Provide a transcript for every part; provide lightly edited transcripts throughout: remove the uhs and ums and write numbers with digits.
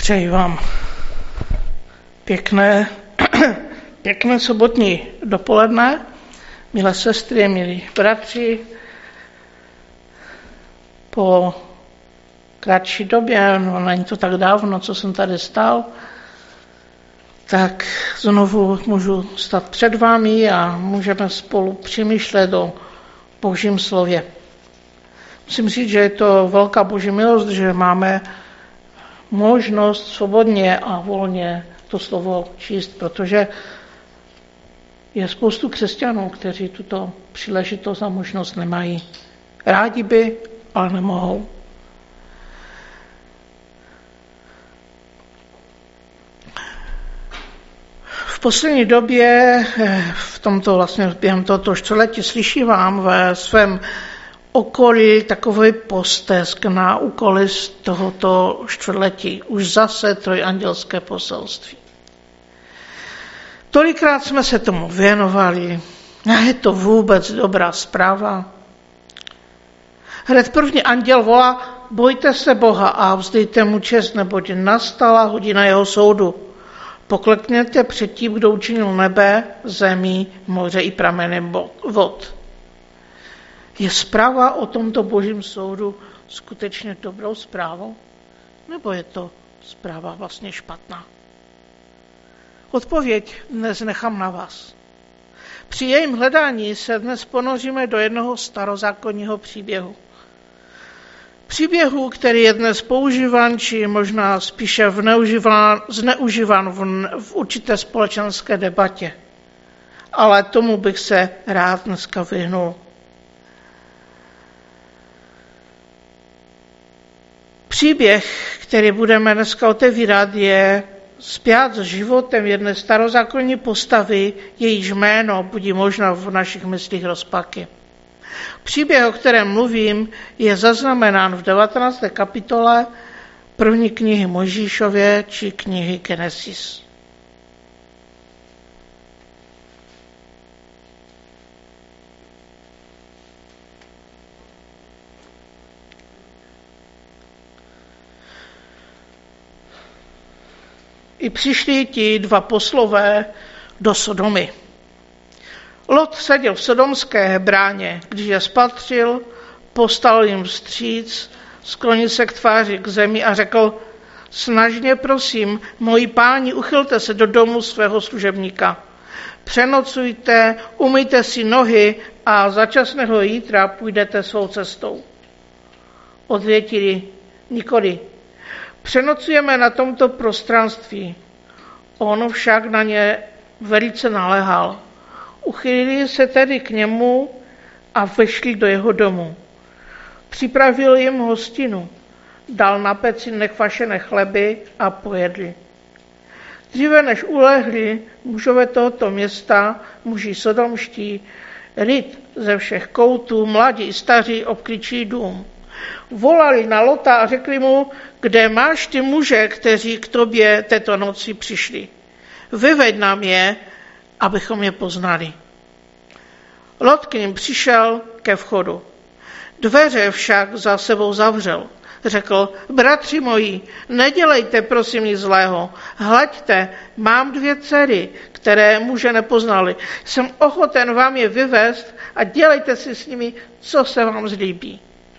Přeji vám pěkné sobotní dopoledne, milé sestry, milí bratři. Po kratší době, není to tak dávno, co jsem tady stál, tak znovu můžu stát před vámi a můžeme spolu přemýšlet o Božím slově. Musím říct, že je to velká Boží milost, že máme možnost svobodně a volně to slovo číst, protože je spoustu křesťanů, kteří tuto příležitost a možnost nemají. Rádi by, ale nemohou. V poslední době, během tohoto čtvrtletí, slyším ve svém okolí takový postesk na úkoly z tohoto čtvrtletí. Už zase trojandělské poselství. Tolikrát jsme se tomu věnovali. A je to vůbec dobrá zpráva? Hned první anděl volá: bojte se Boha a vzdejte mu čest, neboť nastala hodina jeho soudu. Poklekněte před tím, kdo učinil nebe, zemi, moře i prameny vod. Je zpráva o tomto Božím soudu skutečně dobrou zprávou? Nebo je to zpráva vlastně špatná? Odpověď dnes nechám na vás. Při jejím hledání se dnes ponoříme do jednoho starozákonního příběhu. Příběhu, který je dnes používán, či možná spíše zneužíván v určité společenské debatě. Ale tomu bych se rád dneska vyhnul. Příběh, který budeme dneska otevírat, je spjat s životem jedné starozákonní postavy, jejíž jméno budí možná v našich myslích rozpaky. Příběh, o kterém mluvím, je zaznamenán v 19. kapitole první knihy Mojžíšově či knihy Genesis. I přišli ti dva poslové do Sodomy. Lot seděl v sodomské bráně, když je spatřil, postal jim vstříc, sklonil se k tváři k zemi a řekl: snažně prosím, moji páni, uchylte se do domu svého služebníka. Přenocujte, umyjte si nohy a začasného jítra půjdete svou cestou. Odvětili: nikoli. Přenocujeme na tomto prostranství. On však na ně velice naléhal. Uchylili se tedy k němu a vešli do jeho domu. Připravil jim hostinu, dal na peci nekvašené chleby a pojedli. Dříve než ulehli mužové tohoto města, muži sodomští, lid ze všech koutů, mladí i staří, obkličí dům. Volali na Lota a řekli mu: kde máš ty muže, kteří k tobě této noci přišli? Vyveď nám je, abychom je poznali. Lot k ním přišel ke vchodu. Dveře však za sebou zavřel. Řekl: bratři moji, nedělejte prosím nic zlého. Hleďte, mám 2 dcery, které muže nepoznali. Jsem ochoten vám je vyvést a dělejte si s nimi, co se vám zlíbí.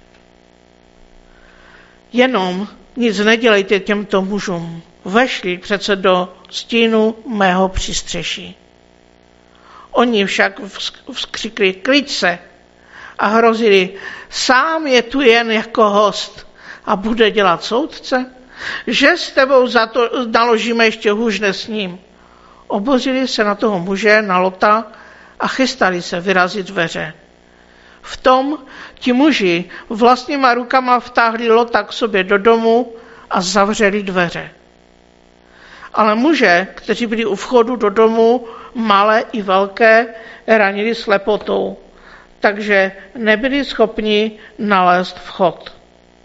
Jenom nic nedělejte těmto mužům. Vešli přece do stínu mého přístřeší. Oni však vzkřikli: kliď se, a hrozili: sám je tu jen jako host a bude dělat soudce, že s tebou za to naložíme ještě hůř než s ním. Obořili se na toho muže, na Lota, a chystali se vyrazit dveře. V tom ti muži vlastníma rukama vtáhli Lota k sobě do domu a zavřeli dveře. Ale muže, kteří byli u vchodu do domu, malé i velké, ranili slepotou, takže nebyli schopni nalézt vchod.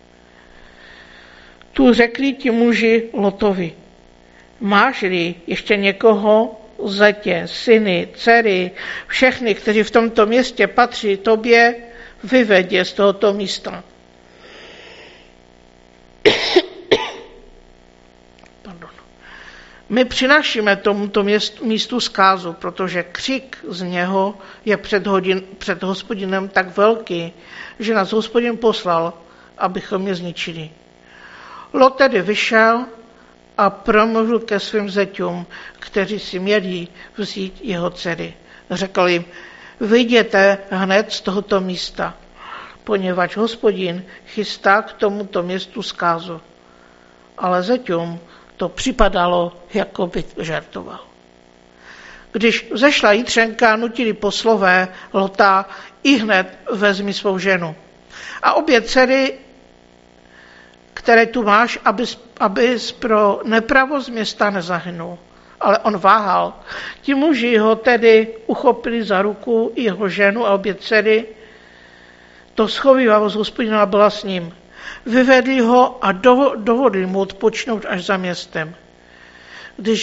Tu řekli ti muži Lotovi: máš-li ještě někoho, zetě, syny, dcery, všechny, kteří v tomto městě patří tobě, vyveď je z tohoto místa. My přinášíme tomuto místu zkázu, protože křik z něho je před Hospodinem tak velký, že nás Hospodin poslal, abychom je zničili. Lot tedy vyšel a promluvil ke svým zeťům, kteří si měli vzít jeho dcery. Řekl jim, vyjděte hned z tohoto místa, poněvadž Hospodin chystá k tomuto městu zkázu. Ale zeťům to připadalo, jako by žertoval. Když zešla Jitřenka, nutili poslové Lota ihned vezmi svou ženu. A obě dcery, které tu máš, abys pro nepravost města nezahynul. Ale on váhal. Ti muži ho tedy uchopili za ruku, jeho ženu a obě dcery. To schovívavost Hospodina byla s ním. Vyvedli ho a dovolili mu odpočnout až za městem. Když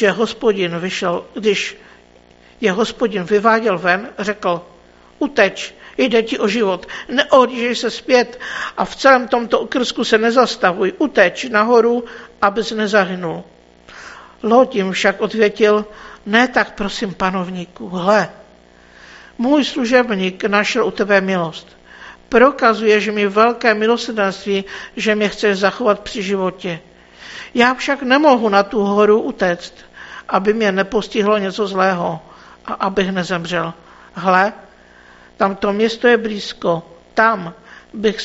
je Hospodin vyváděl ven, řekl, uteč, jde ti o život, neohlížej se zpět a v celém tomto okrsku se nezastavuj, uteč nahoru, abys nezahynul. Lot jim však odvětil, ne tak prosím panovníku, hle, můj služebník našel u tebe milost. Prokazuješ mi velké milosrdenství, že mě chceš zachovat při životě. Já však nemohu na tu horu utéct, aby mě nepostihlo něco zlého a abych nezemřel. Hle, tamto město je blízko, tam bych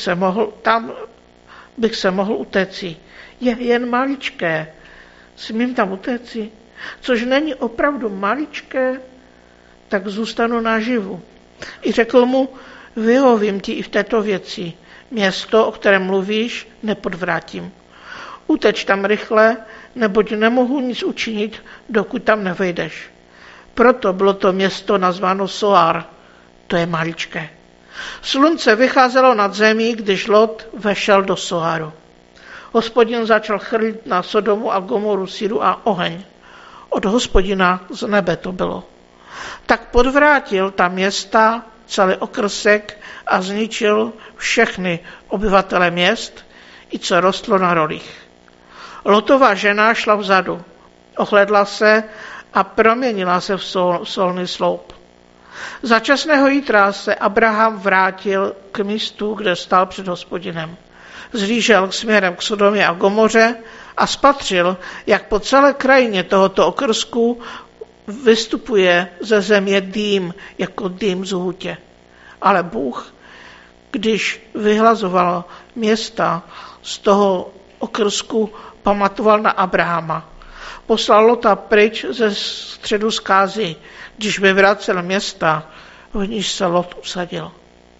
se mohl utéci. Je jen maličké, smím tam utéci, což není opravdu maličké, tak zůstanu naživu. I řekl mu, vyhovím ti i v této věci. Město, o kterém mluvíš, nepodvrátím. Uteč tam rychle, neboť nemohu nic učinit, dokud tam nevejdeš. Proto bylo to město nazváno Soar, to je maličké. Slunce vycházelo nad zemí, když Lot vešel do Soaru. Hospodin začal chrlit na Sodomu a Gomoru síru a oheň. Od Hospodina z nebe to bylo. Tak podvrátil ta města, celý okrsek a zničil všechny obyvatele měst, i co rostlo na rolích. Lotova žena šla vzadu, ohledla se a proměnila se v solný sloup. Za časného jítra se Abraham vrátil k místu, kde stál před Hospodinem. Zhlížel směrem k Sodomě a Gomoře a spatřil, jak po celé krajině tohoto okrsku vystupuje ze země dým, jako dým z hutě. Ale Bůh, když vyhlazoval města z toho okrsku, pamatoval na Abrahama. Poslal Lota pryč ze středu zkázy, když vyvracel města, v níž se Lot usadil.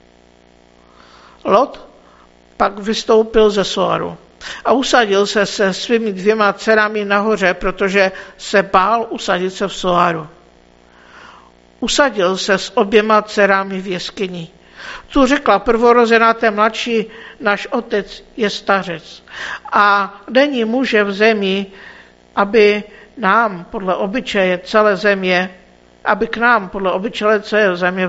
Lot pak vystoupil ze Soaru a usadil se svými 2 dcerami nahoře, protože se bál usadit se v Soaru. Usadil se s 2 dcerami v jeskyni. Tu řekla prvorozená té mladší, náš otec je stařec a není muže v zemi, aby k nám podle obyčeje celé země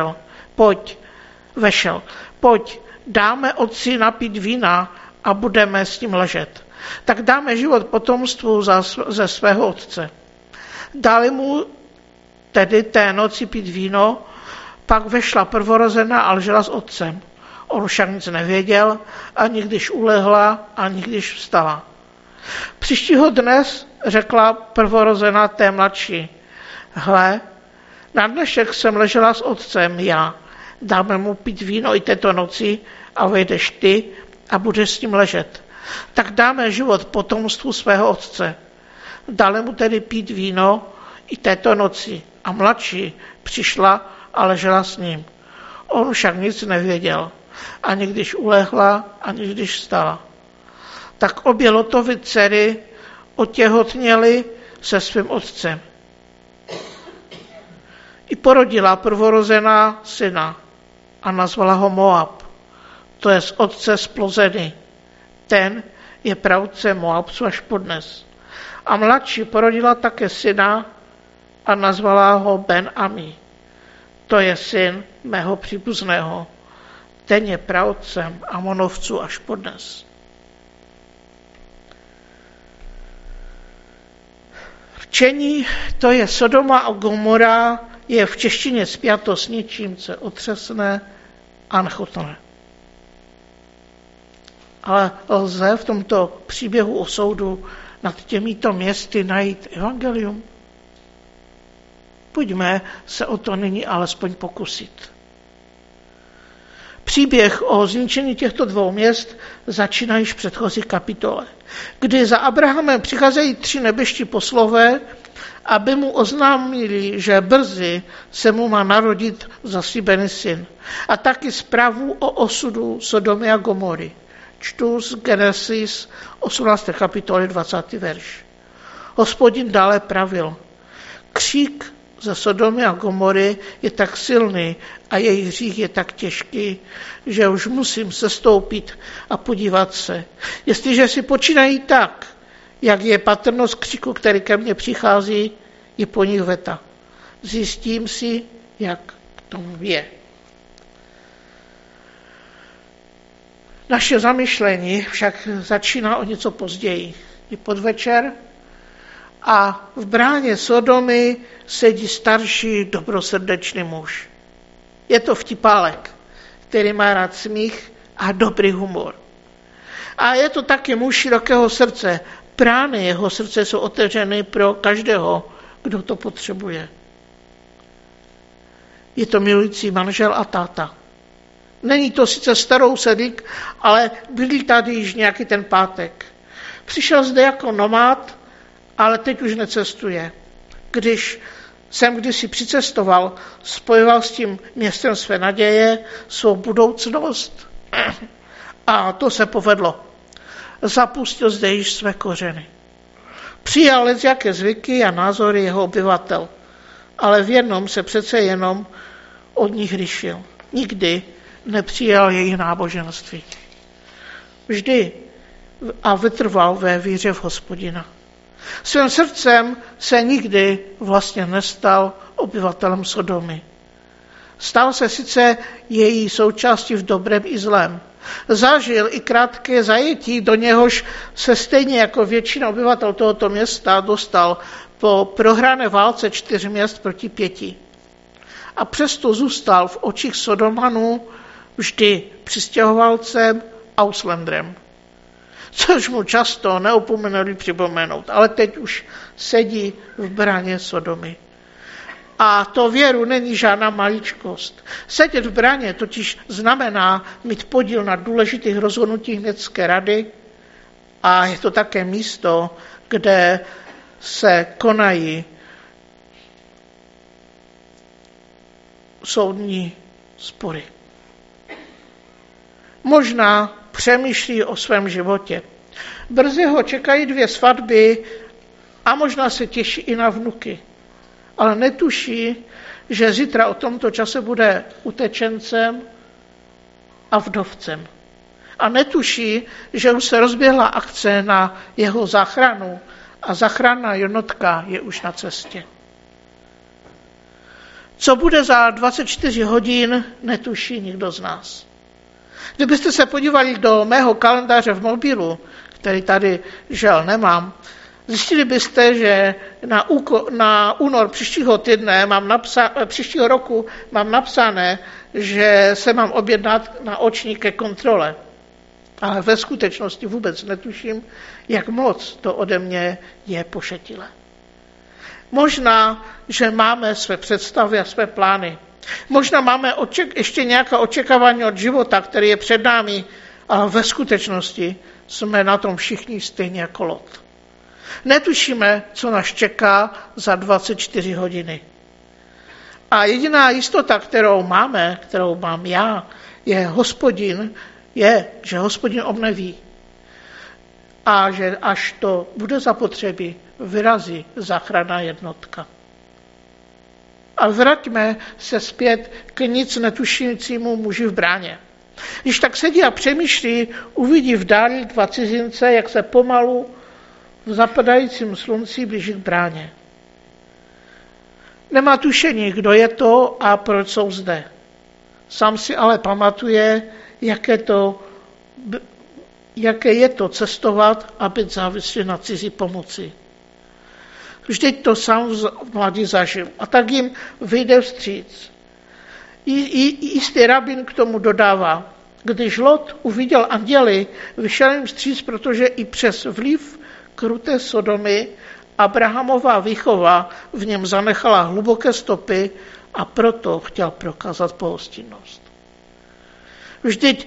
vešel. Pojď, dáme otci napít vína a budeme s ním ležet. Tak dáme život potomstvu ze svého otce. Dali mu tedy té noci pít víno, pak vešla prvorozená a ležela s otcem. On však nic nevěděl, ani když ulehla, ani když vstala. Příštího dne řekla prvorozená té mladší, hle, na dnešek jsem ležela s otcem já, dáme mu pít víno i této noci a vejdeš ty a budeš s ním ležet. Tak dáme život potomstvu svého otce. Dali mu tedy pít víno i této noci a mladší přišla a ležela s ním. On však nic nevěděl, ani když ulehla, ani když vstala. Tak obě Lotovy dcery otěhotněly se svým otcem. I porodila prvorozená syna a nazvala ho Moab. To je z otce splozený. Ten je pravdce Moabců až podnes. A mladší porodila také syna a nazvala ho Ben-Ami. To je syn mého příbuzného. Ten je pravdcem Amonovců až podnes. Čení, to je Sodoma a Gomora, je v češtině spjato s něčím, co je otřesné a nechutné. Ale lze v tomto příběhu o soudu nad těmito městy najít evangelium? Pojďme se o to nyní alespoň pokusit. Příběh o zničení těchto dvou měst začíná již v předchozí kapitole, kdy za Abrahamem přicházejí 3 nebeští poslové, aby mu oznámili, že brzy se mu má narodit zaslíbený syn. A taky zprávu o osudu Sodomy a Gomory. Čtu z Genesis 18. kapitoly 20. verš. Hospodin dále pravil: křík ze Sodomy a Gomory je tak silný a jejich hřích je tak těžký, že už musím sestoupit a podívat se. Jestliže si počínají tak, jak je patrnost křiku, který ke mně přichází, je po nich veta. Zjistím si, jak k tomu je. Naše zamyšlení však začíná o něco později. Je podvečer a v bráně Sodomy sedí starší dobrosrdečný muž. Je to vtipálek, který má rád smích a dobrý humor. A je to taky muž širokého srdce. Brány jeho srdce jsou otevřeny pro každého, kdo to potřebuje. Je to milující manžel a táta. Není to sice starousedík, ale byli tady již nějaký ten pátek. Přišel zde jako nomád, ale teď už necestuje. Když jsem kdysi přicestoval, spojoval s tím městem své naděje, svou budoucnost a to se povedlo. Zapustil zde již své kořeny. Přijal lecjaké zvyky a názory jeho obyvatel, ale v jednom se přece jenom od nich lišil. Nikdy nepřijal jejich náboženství. Vždy a vytrval ve víře v Hospodina. Svým srdcem se nikdy vlastně nestal obyvatelem Sodomy. Stal se sice její součástí v dobrém i zlém. Zažil i krátké zajetí, do něhož se stejně jako většina obyvatel tohoto města dostal po prohrané válce 4 měst proti 5. A přesto zůstal v očích Sodomanů vždy přistěhovalcem, Ausländrem. Což mu často neupomenuli připomenout, ale teď už sedí v bráně Sodomy. A to věru není žádná maličkost. Sedět v bráně totiž znamená mít podíl na důležitých rozhodnutích městské rady a je to také místo, kde se konají soudní spory. Možná přemýšlí o svém životě. Brzy ho čekají 2 svatby a možná se těší i na vnuky. Ale netuší, že zítra o tomto čase bude utečencem a vdovcem. A netuší, že už se rozběhla akce na jeho záchranu a záchranná jednotka je už na cestě. Co bude za 24 hodin, netuší nikdo z nás. Kdybyste se podívali do mého kalendáře v mobilu, který tady žel nemám, zjistili byste, že na únor příštího roku mám napsané, že se mám objednat na oční ke kontrole. Ale ve skutečnosti vůbec netuším, jak moc to ode mě je pošetilé. Možná, že máme své představy a své plány. Možná máme ještě nějaká očekávání od života, který je před námi, ale ve skutečnosti jsme na tom všichni stejně jako Lot. Netušíme, co nás čeká za 24 hodiny. A jediná jistota, kterou mám já, že Hospodin obnoví. A že až to bude zapotřebí, vyrazí záchranná jednotka. Ale vraťme se zpět k nic netušícímu muži v bráně. Když tak sedí a přemýšlí, uvidí v dáli 2 cizince, jak se pomalu v zapadajícím slunci blíží k bráně. Nemá tušení, kdo je to a proč jsou zde. Sám si ale pamatuje, jaké je to cestovat a být závislý na cizí pomoci. Vždyť to sám v mladí zažil. A tak jim vyjde vstříc. Jistý rabin k tomu dodává, když Lot uviděl anděly, vyšel jim vstříc, protože i přes vliv kruté Sodomy Abrahamova výchova v něm zanechala hluboké stopy a proto chtěl prokázat pohostinnost. Vždyť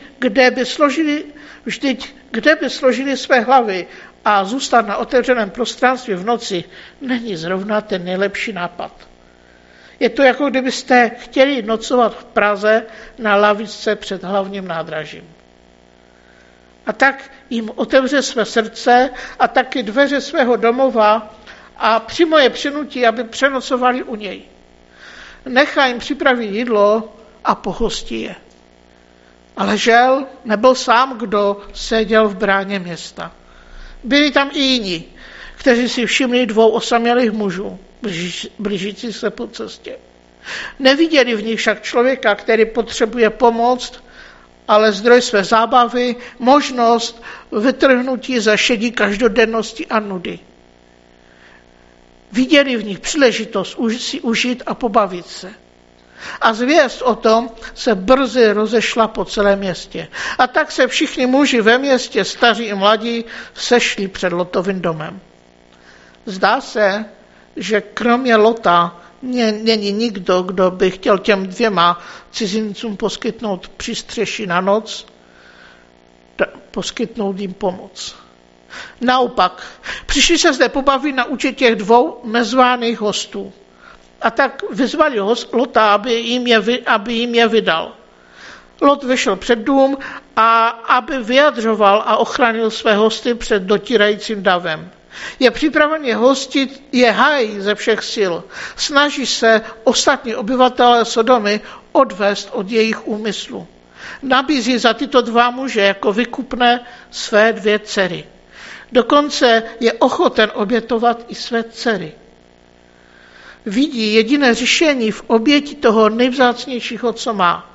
kde by složili své hlavy a zůstat na otevřeném prostranství v noci, není zrovna ten nejlepší nápad. Je to jako kdybyste chtěli nocovat v Praze na lavičce před hlavním nádražím. A tak jim otevře své srdce a taky dveře svého domova a přímo je přinutí, aby přenocovali u něj. Nechá jim připravit jídlo a pohostí je. Ale žel nebyl sám, kdo seděl v bráně města. Byli tam i jiní, kteří si všimli 2 osamělých mužů, blížící se po cestě. Neviděli v nich však člověka, který potřebuje pomoc, ale zdroj své zábavy, možnost vytrhnutí ze šedí každodennosti a nudy. Viděli v nich příležitost si užít a pobavit se. A zvěst o tom se brzy rozešla po celém městě. A tak se všichni muži ve městě, staří i mladí, sešli před Lotovým domem. Zdá se, že kromě Lota není nikdo, kdo by chtěl těm 2 cizincům poskytnout přístřeší na noc, poskytnout jim pomoc. Naopak, přišli se zde pobavit na účet těch 2 nezvaných hostů. A tak vyzvali Lota, aby jim je vydal. Lot vyšel před dům a aby vyjadřoval a ochránil své hosty před dotírajícím davem. Je připraven je hostit, je hájí ze všech sil. Snaží se ostatní obyvatelé Sodomy odvést od jejich úmyslu. Nabízí za tyto 2 muže jako vykupné své 2 dcery. Dokonce je ochoten obětovat i své dcery. Vidí jediné řešení v oběti toho nejvzácnějšího, co má.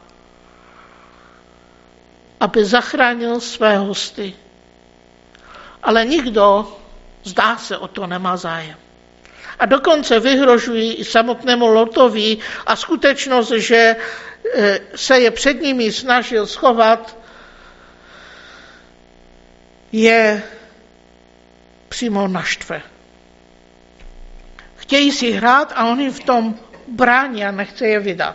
Aby zachránil své hosty. Ale nikdo, zdá se, o to nemá zájem. A dokonce vyhrožují i samotnému Lotovi a skutečnost, že se je před nimi snažil schovat, je přímo naštve. Chtějí si hrát a on jim v tom brání a nechce je vydat.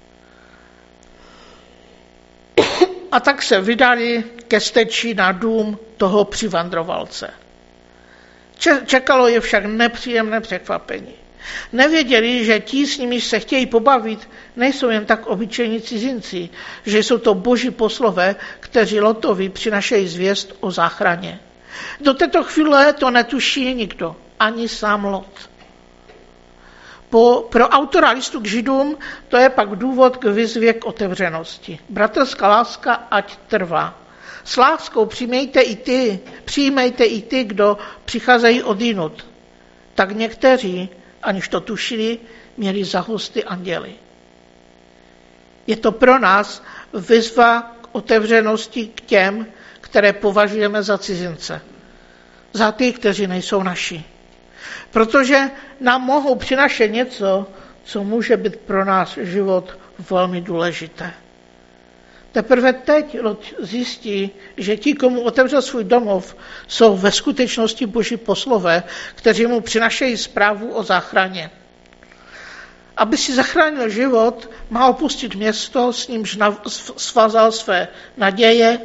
A tak se vydali ke steči na dům toho přivandrovalce. Čekalo je však nepříjemné překvapení. Nevěděli, že ti, s nimi se chtějí pobavit, nejsou jen tak obyčejní cizinci, že jsou to boží poslové, kteří Lotovi přinašejí zvěst o záchraně. Do této chvíle to netuší nikdo, ani sám Lot. Pro autora listu k Židům to je pak důvod k výzvě k otevřenosti. Bratrská láska ať trvá. S láskou přijmejte i ty, kdo přicházejí odjinud. Tak někteří, aniž to tušili, měli za hosty anděly. Je to pro nás výzva k otevřenosti k těm, které považujeme za cizince. Za ty, kteří nejsou naši. Protože nám mohou přinašet něco, co může být pro nás život velmi důležité. Teprve teď zjistí, že ti, komu otevřel svůj domov, jsou ve skutečnosti boží poslové, kteří mu přinašejí zprávu o záchraně. Aby si zachránil život, má opustit město, s nímž svázal své naděje,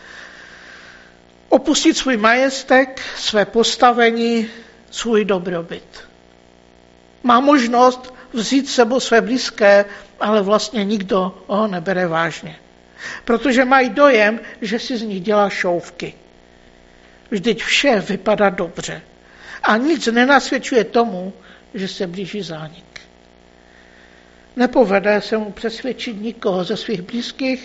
opustit svůj majestek, své postavení, svůj dobrobyt. Má možnost vzít s sebou své blízké, ale vlastně nikdo ho nebere vážně. Protože mají dojem, že si z nich dělá šouvky. Vždyť vše vypadá dobře. A nic nenasvědčuje tomu, že se blíží zánik. Nepovede se mu přesvědčit nikoho ze svých blízkých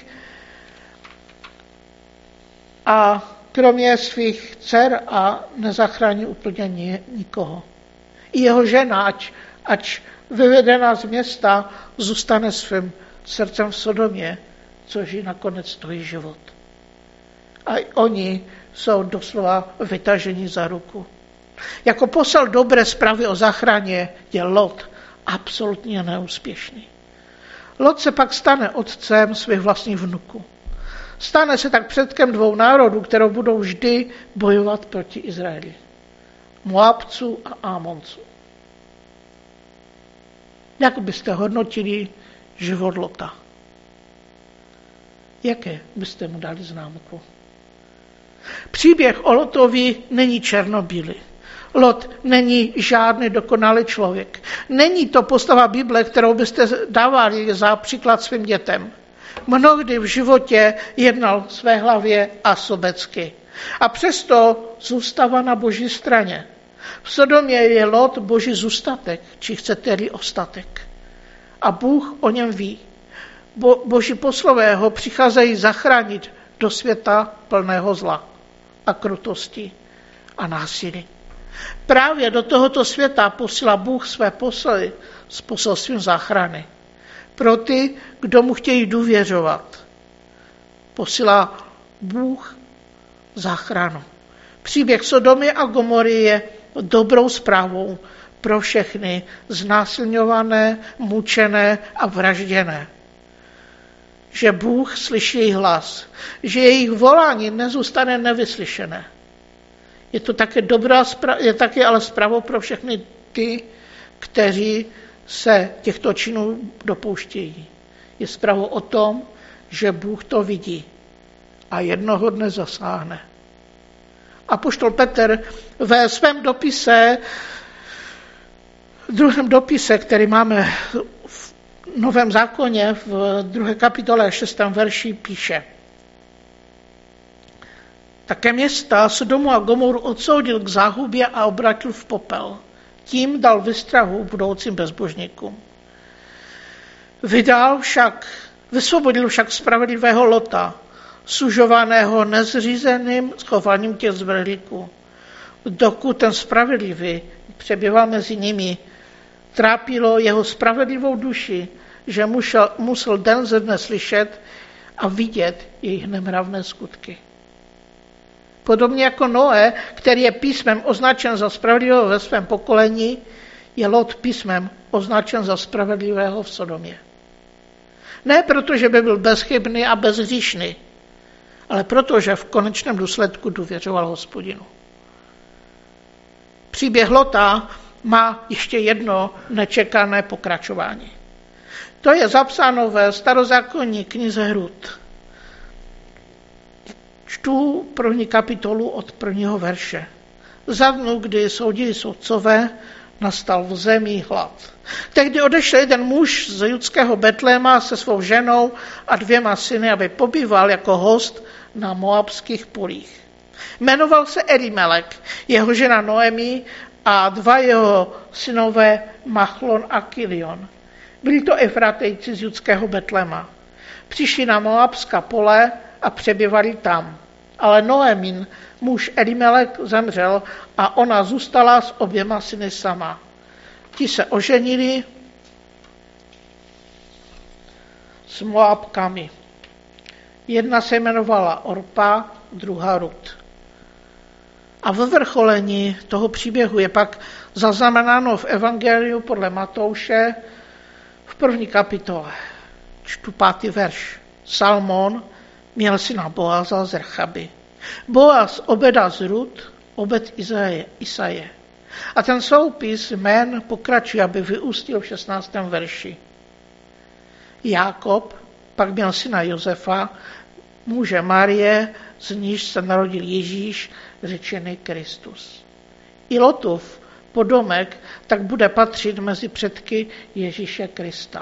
a kromě svých dcer a nezachrání úplně nikoho. I jeho žena, ať vyvedená z města, zůstane svým srdcem v Sodomě, což jí nakonec stojí život. A oni jsou doslova vytaženi za ruku. Jako posel dobré zprávy o záchraně je Lot absolutně neúspěšný. Lot se pak stane otcem svých vlastních vnuků. Stane se tak předkem dvou národů, které budou vždy bojovat proti Izraeli. Moabců a Amonců. Jak byste hodnotili život Lota? Jaké byste mu dali známku? Příběh o Lotovi není černobílý. Lot není žádný dokonalý člověk. Není to postava Bible, kterou byste dávali za příklad svým dětem. Mnohdy v životě jednal své hlavě a sobecky. A přesto zůstává na Boží straně. V Sodomě je Lot Boží zůstatek, či chcete-li ostatek. A Bůh o něm ví. Boží poslové ho přicházejí zachránit do světa plného zla a krutosti a násilí. Právě do tohoto světa posílá Bůh své posly s poselstvím záchrany. Pro ty, kdo mu chtějí důvěřovat, posílá Bůh záchranu. Příběh Sodomy a Gomory je dobrou zprávou pro všechny znásilňované, mučené a vražděné. Že Bůh slyší jejich hlas, že jejich volání nezůstane nevyslyšené. Je to také je také ale zprávou pro všechny ty, kteří se těchto činů dopouštějí. Je zprávou o tom, že Bůh to vidí a jednoho dne zasáhne. Apoštol Petr ve svém dopise, druhém dopise, který máme v Novém zákoně, v 2. kapitole 6. verši píše: Také města Sodomu a Gomoru odsoudil k záhubě a obrátil v popel. Tím dal výstrahu budoucím bezbožníkům. Vysvobodil však spravedlivého Lota, sužovaného nezřízeným schováním těch zvrhlíků. Dokud ten spravedlivý přebýval mezi nimi, trápilo jeho spravedlivou duši, že musel den ze dne slyšet a vidět jejich nemravné skutky. Podobně jako Noé, který je písmem označen za spravedlivého ve svém pokolení, je Lot písmem označen za spravedlivého v Sodomě. Ne proto, že by byl bezchybný a bezhříšný, ale protože v konečném důsledku důvěřoval Hospodinu. Příběh Lota má ještě jedno nečekané pokračování. To je zapsáno ve starozákonní knize Rut. Čtu 1. kapitolu od 1. verše. Za dnu, kdy soudili soudcové, nastal v zemi hlad. Tehdy odešel jeden muž z judského Betléma se svou ženou a 2 syny, aby pobýval jako host na moabských polích. Jmenoval se Elimelek, jeho žena Noemi a 2 jeho synové Machlon a Kilion. Byli to Efratejci z judského Betléma. Přišli na moabská pole a přebývali tam. Ale Noemin, muž Elimelek, zemřel a ona zůstala s 2 syny sama. Ti se oženili s Moabkami. Jedna se jmenovala Orpa, druhá Rut. A ve vrcholení toho příběhu je pak zaznamenáno v Evangeliu podle Matouše v 1. kapitole. Čtu 5. verš. Salmon měl syna Boaza z Rechaby. Boaz Obeda z Rut, Obed Isaje. A ten soupis jmén pokračuje, aby vyústil v 16. verši. Jákob pak měl syna Josefa, muže Marie, z níž se narodil Ježíš, řečený Kristus. I Lotův podomek tak bude patřit mezi předky Ježíše Krista.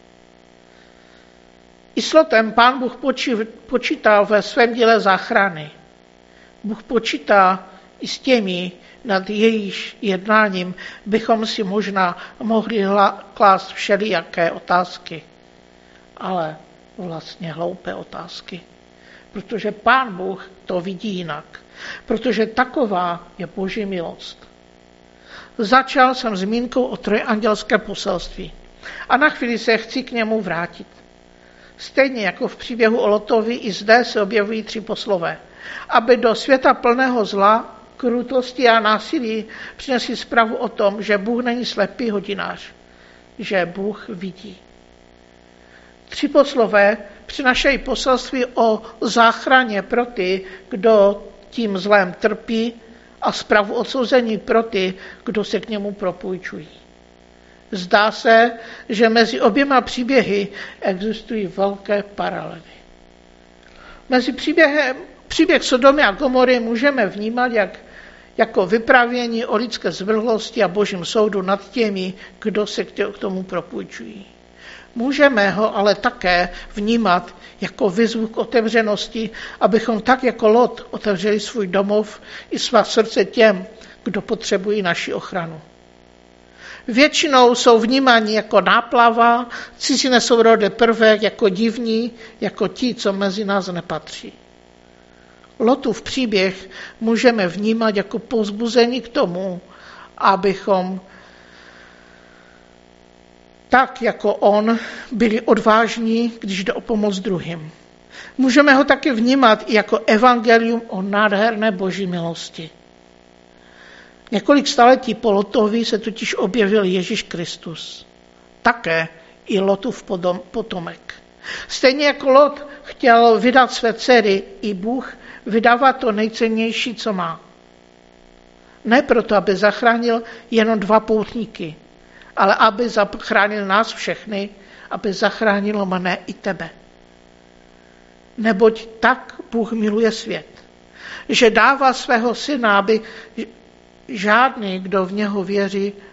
I s Lotem Pán Bůh počítá ve svém díle záchrany. Bůh počítá i s těmi, nad jejich jednáním bychom si možná mohli klást všelijaké otázky. Ale vlastně hloupé otázky. Protože Pán Bůh to vidí jinak. Protože taková je Boží milost. Začal jsem zmínkou o trojandělské poselství. A na chvíli se chci k němu vrátit. Stejně jako v příběhu o Lotovi, i zde se objevují 3 poslové. Aby do světa plného zla krutosti a násilí přinesli zprávu o tom, že Bůh není slepý hodinář, že Bůh vidí. 3 poslové přinašají poselství o záchraně pro ty, kdo tím zlem trpí, a zprávu odsouzení pro ty, kdo se k němu propůjčují. Zdá se, že mezi oběma příběhy existují velké paralely. Mezi příběh Sodomy a Gomory můžeme vnímat jako vyprávění o lidské zvrhlosti a božím soudu nad těmi, kdo se k tomu propůjčují. Můžeme ho ale také vnímat jako výzvu k otevřenosti, abychom tak jako Lot otevřeli svůj domov i svá srdce těm, kdo potřebují naši ochranu. Většinou jsou vnímáni jako náplava, cizí nesourodý prvek, jako divní, jako ti, co mezi nás nepatří. Lotův příběh můžeme vnímat jako povzbuzení k tomu, abychom tak jako on byli odvážní, když jde o pomoc druhým. Můžeme ho taky vnímat i jako evangelium o nádherné boží milosti. Několik staletí po Lotovi se totiž objevil Ježíš Kristus. Také i Lotův potomek. Stejně jako Lot chtěl vydat své dcery, i Bůh vydává to nejcennější, co má. Ne proto, aby zachránil jenom 2 poutníky, ale aby zachránil nás všechny, aby zachránil mne i tebe. Neboť tak Bůh miluje svět, že dává svého syna, aby žádný, kdo v něho věří,